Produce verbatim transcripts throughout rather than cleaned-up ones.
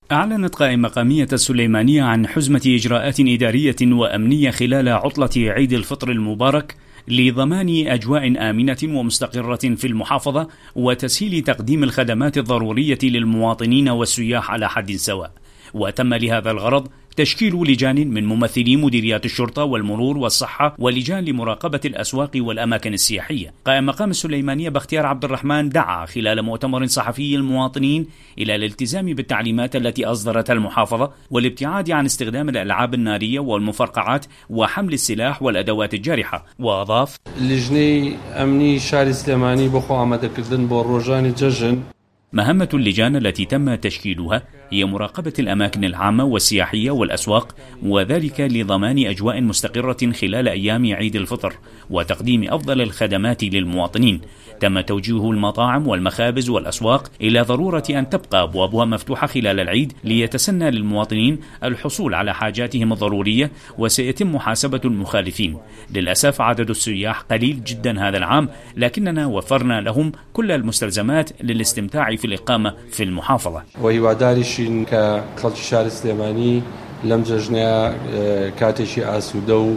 أعلنت قائمة مقامية السليمانية عن حزمة إجراءات إدارية وأمنية خلال عطلة عيد الفطر المبارك لضمان أجواء آمنة ومستقرة في المحافظة وتسهيل تقديم الخدمات الضرورية للمواطنين والسياح على حد سواء. وتم لهذا الغرض تشكيل لجان من ممثلي مديريات الشرطة والمرور والصحة ولجان لمراقبة الأسواق والأماكن السياحية. قائم مقام السليمانية باختيار عبد الرحمن دعا خلال مؤتمر صحفي المواطنين إلى الالتزام بالتعليمات التي أصدرتها المحافظة والابتعاد عن استخدام الألعاب النارية والمفرقعات وحمل السلاح والأدوات الجارحة. وأضاف: لجنة أمني شارع سليماني بخو عمد كردن بوروجاني ججن. مهمة اللجان التي تم تشكيلها هي مراقبة الأماكن العامة والسياحية والأسواق، وذلك لضمان أجواء مستقرة خلال أيام عيد الفطر وتقديم أفضل الخدمات للمواطنين. تم توجيه المطاعم والمخابز والأسواق إلى ضرورة أن تبقى أبوابها مفتوحة خلال العيد ليتسنى للمواطنين الحصول على حاجاتهم الضرورية، وسيتم محاسبة المخالفين. للأسف عدد السياح قليل جدا هذا العام، لكننا وفرنا لهم كل المستلزمات للاستمتاع في الإقامة في المحافظة. وهيوادارشين كخلق الشارع السليماني لم ججنا كاتشي آسودو.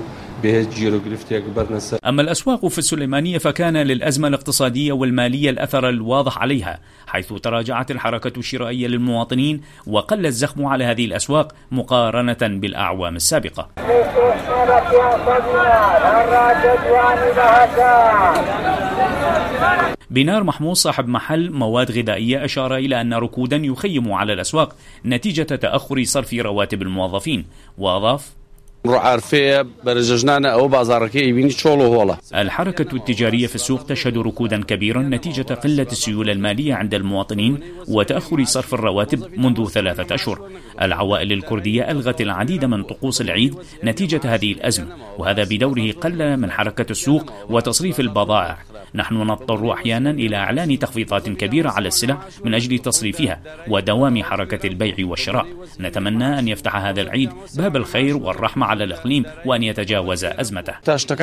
أما الأسواق في السليمانية فكان للأزمة الاقتصادية والمالية الأثر الواضح عليها، حيث تراجعت الحركة الشرائية للمواطنين وقل الزخم على هذه الأسواق مقارنة بالأعوام السابقة. بنار محمود صاحب محل مواد غذائية أشار إلى أن ركودا يخيم على الأسواق نتيجة تأخر صرف رواتب الموظفين. وأضاف: الحركة التجارية في السوق تشهد ركودا كبيرا نتيجة قلة السيولة المالية عند المواطنين وتأخر صرف الرواتب منذ ثلاثة أشهر. العوائل الكردية ألغت العديد من طقوس العيد نتيجة هذه الأزمة، وهذا بدوره قل من حركة السوق وتصريف البضائع. نحن نضطر أحيانا إلى إعلان تخفيضات كبيرة على السلع من أجل تصريفها ودوام حركة البيع والشراء. نتمنى أن يفتح هذا العيد باب الخير والرحمة على الإقليم وأن يتجاوز أزمته.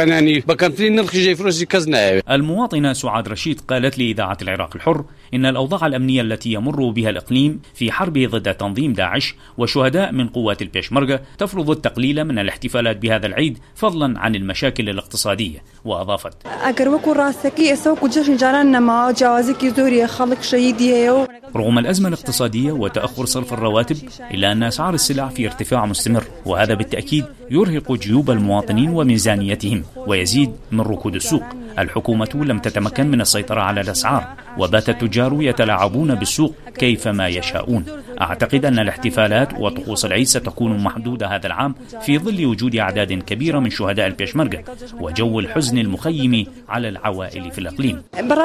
المواطنة سعاد رشيد قالت لإذاعة العراق الحر إن الأوضاع الأمنية التي يمر بها الإقليم في حربه ضد تنظيم داعش وشهداء من قوات البيشمركة تفرض التقليل من الاحتفالات بهذا العيد فضلا عن المشاكل الاقتصادية. وأضافت: رغم الأزمة الاقتصادية وتأخر صرف الرواتب إلا أن أسعار السلع في ارتفاع مستمر، وهذا بالتأكيد يرهق جيوب المواطنين وميزانيتهم ويزيد من ركود السوق. الحكومة لم تتمكن من السيطرة على الأسعار، وبات التجار يتلاعبون بالسوق كيفما يشاءون. أعتقد أن الاحتفالات وطقوس العيد ستكون محدودة هذا العام في ظل وجود أعداد كبيرة من شهداء البيشمركة وجو الحزن المخيم على العوائل في الإقليم.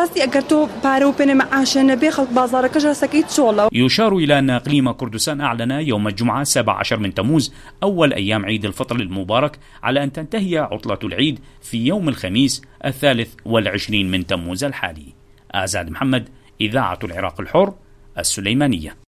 يشار إلى أن إقليم كردستان أعلن يوم الجمعة السابع عشر من تموز أول أيام عيد الفطر المبارك على أن تنتهي عطلة العيد في يوم الخميس الثالث والعشرين من تموز الحالي. آزاد محمد، إذاعة العراق الحر، السليمانية.